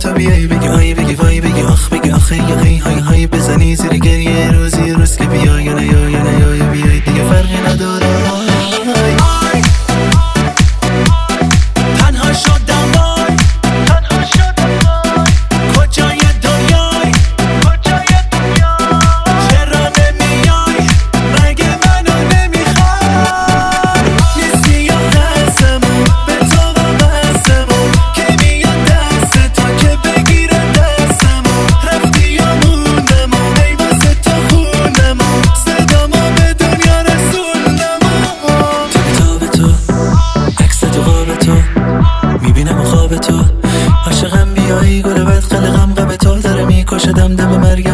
تو بیایی بگی آی بگی وای بگی آخ بگی آخه یا هی های های بزنی زیر گریه روزی روز که بیا یا نه یا نه یا بیای دیگه فرقی نداره. تنها شدم وای کجای دنیای چرا نمیای مگه منو نمیخوای نیستی یا هستمون به تو وابستمون که میاد دست تو که بگیره دستمون رفتی یا موندمون ای واسه تو خوندمون صدامو به دنیا رسوندمون تو کتاب تو عکس تو قاب تو میبینم خواب تو عاشقم بیایی گل بد خلقم غم تو داره میکشه دم دم مرگ